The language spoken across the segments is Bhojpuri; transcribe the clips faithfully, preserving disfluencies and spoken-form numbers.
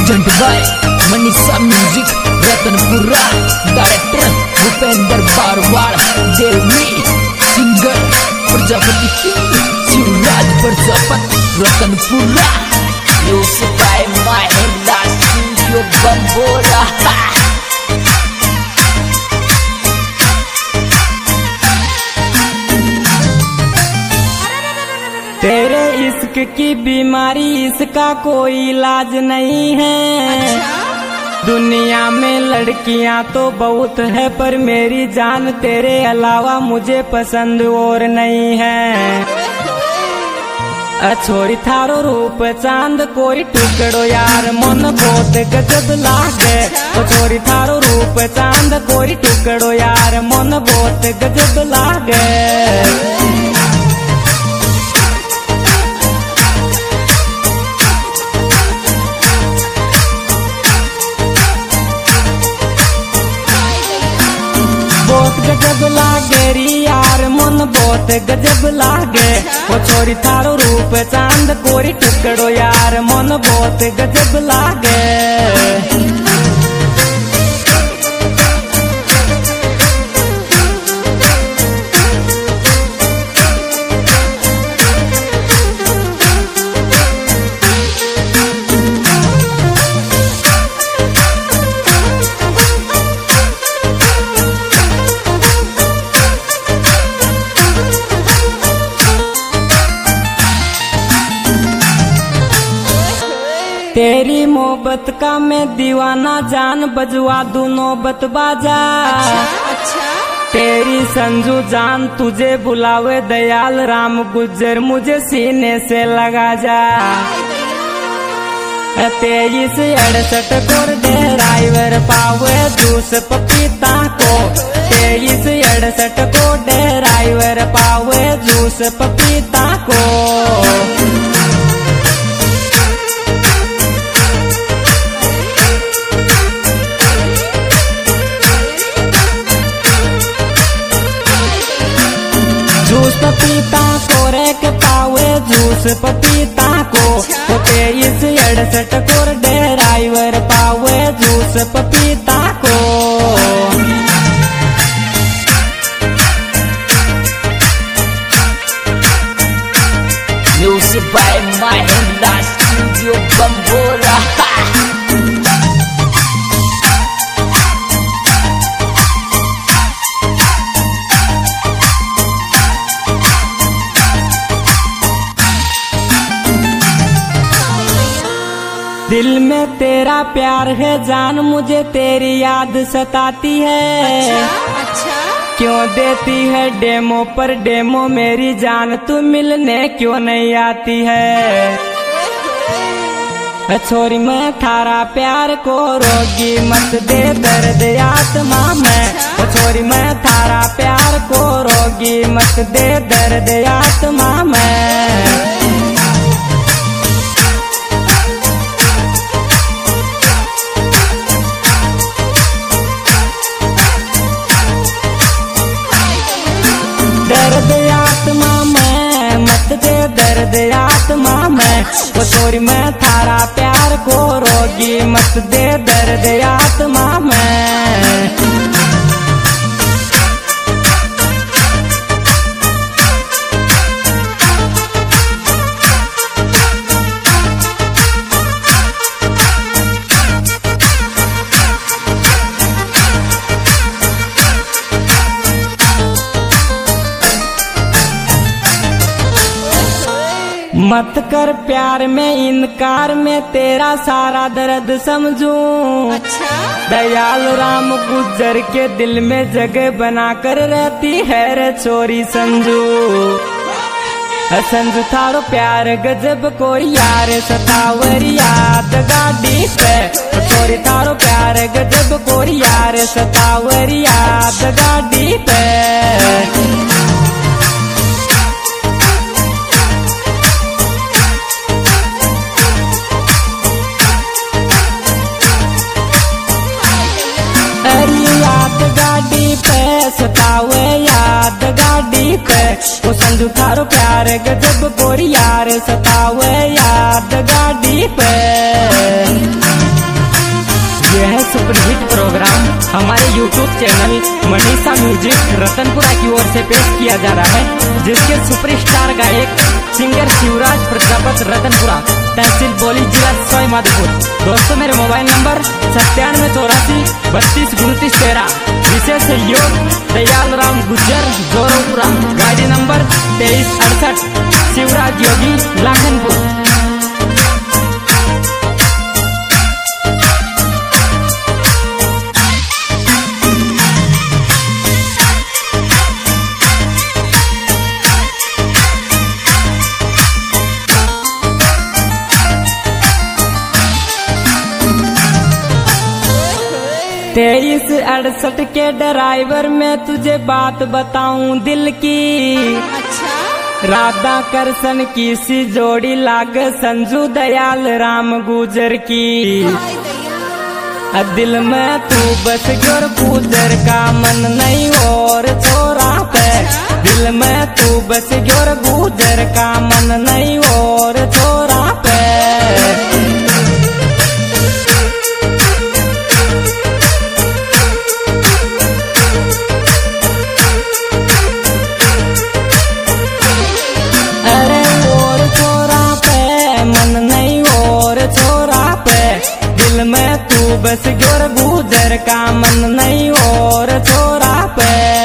Present by Manisha music Ratanpura, director Bhupendra Barwad, Devi singer Prajapati Shivraj Prajapati Ratanpura, music by Mahinda studio Bambora. तेरे इश्क की बीमारी इसका कोई इलाज नहीं है। अच्छा? दुनिया में लड़कियां तो बहुत है पर मेरी जान तेरे अलावा मुझे पसंद और नहीं है। अछोरी थारो रूप चांद कोई टुकड़ो यार मन बहुत गजब लागे। अछोरी थारो रूप चांद कोई टुकड़ो यार मन बहुत गजब लागे। बहुत गजब लागे री यार मन बहुत गजब लागे। वो छोरी थारो रूप चांद कोरी टुकड़ो यार मन बहुत गजब लागे। तेरी मोहब्बत का मैं दीवाना जान बजवा दूं नौबत बाजा। अच्छा, अच्छा। तेरी संजू जान तुझे बुलावे दयाल राम गुज्जर मुझे सीने से लगा जा। तेईस अड़सठ कोर ड्राइवर पावे जूस पपीता को। तेईस अड़सठ को ड्राइवर पावे जूस पपीता को। जूस पपीता को रे के पावे जूस पपीता को। तेईस अड़सठ कोर ड्राइवर पावे जूस पपीता को। Music by Mahinda studio Bambora. दिल में तेरा प्यार है जान मुझे तेरी याद सताती है। अच्छा, अच्छा। क्यों देती है डेमो पर डेमो मेरी जान तू मिलने क्यों नहीं आती है। छोरी मैं थारा प्यार को रोगी मत दे दर्द आत्मा में। छोरी मैं थारा प्यार को रोगी मत दे दर्द आत्मा में। दर्द आत्मा में मत दे दर्द आत्मा में। वो छोरी मैं थारा प्यार को रोगी मत दे दर्द आत्मा में। मत कर प्यार में इनकार में तेरा सारा दर्द समझूं। अच्छा? दयाल राम गुज्जर के दिल में जगह बनाकर रहती है रे छोरी संजू। संजू थारो प्यार गजब को यार सतावर याद गाड़ी पे। छोरी थारो प्यार गजब को यार सतावर याद गाड़ी पे। याद गाड़ी पे सतावे याद गाड़ी पे। वो संजू थारो प्यार गजब गोरी यार सतावे याद गाड़ी पे। YouTube channel Manisha music Ratanpura की ओर से पेश किया जा रहा है, जिसके सुपरस्टार गायक सिंगर शिवराज प्रजापत रतनपुरा, तहसील बोली, जिला सवाई माधोपुर। दोस्तों मेरे मोबाइल नंबर सत्तानवे चौरासी बत्तीस उनतीस तेरह। विशेष सहयोग दयाल राम गुज्जर जोरपुरा। गाड़ी नंबर तेईस अड़सठ, शिवराज योगी लाखनपुर। तेईस अड़सठ के ड्राइवर में तुझे बात बताऊं दिल की। अच्छा। राधा कृष्ण की सी जोड़ी लाग संजू दयाल राम गुजर की। दिल में तू बस गुर गुजर का मन नहीं और छोरा पे। दिल में तू बस गुर गुजर का मन नहीं और छोरा पे। बस गुर गुजर का मन नहीं और छोरा पे।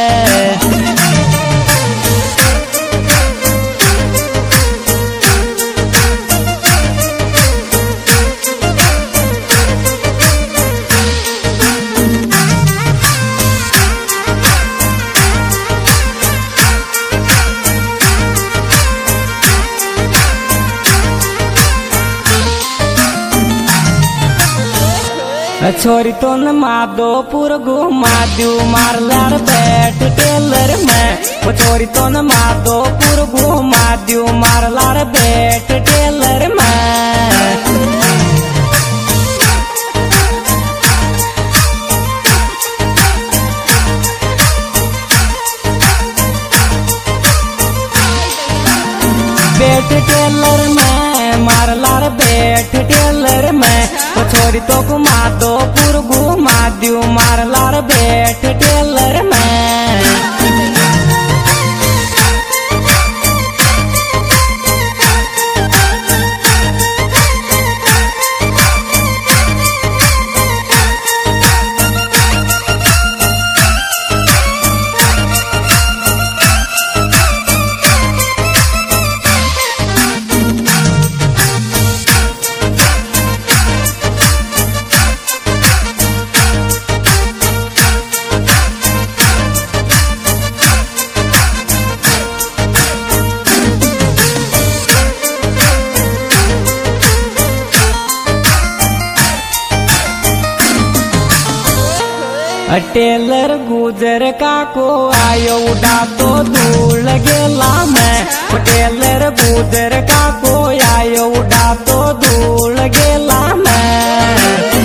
छोरी तो न माधोपुर घुमा दू मार लार बैठ टेलर में। वो छोरी तो न माधोपुर घुमा दू मार लार बैठ टेलर में। बैठ टेलर में मार लार बैठ टेलर में। वो छोरी तो घुमा दो पुर घुमा दू मार लार बैठ टेलर में। टेलर गुजर का को आयो उड़ा तो धूल गेला मैं। टेलर गुजर का को आयो उड़ा तो धूल गेला मैं।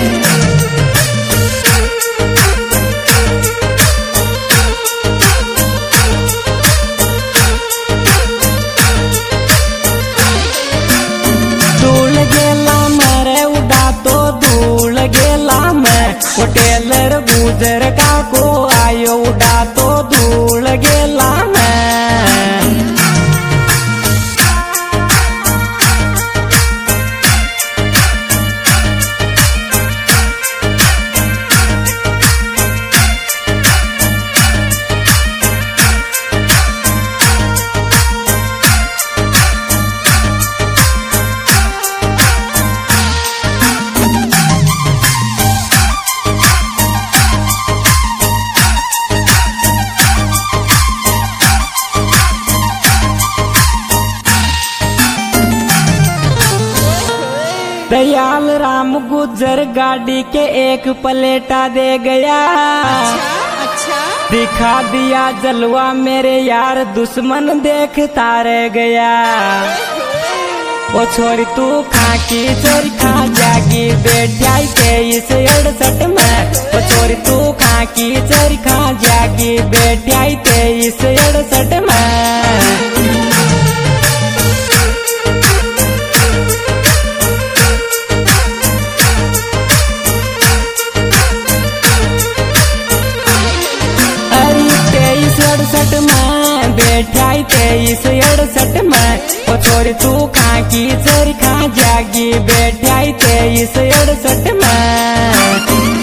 धूल गेला मेरे उड़ा तो धूल गेला मैं। टेलर गुजर का को आयो उड़ा तो धूल गेला मैं। दयाल राम गुजर गाड़ी के एक पलेटा दे गया। अच्छा, अच्छा। दिखा दिया जलवा मेरे यार दुश्मन देखता रह गया। ओ छोरी तू खा की चोरी खा जागी बैठाई तेईस अड़सठ में। ओ छोरी तू खा की चोरी खा जागी बैठाई तेईस अड़सठ में। आई तेईस अड़सठ में। ओ छोरी तू खा की चोरी खा जागी बैठाई तेईस अड़सठ में।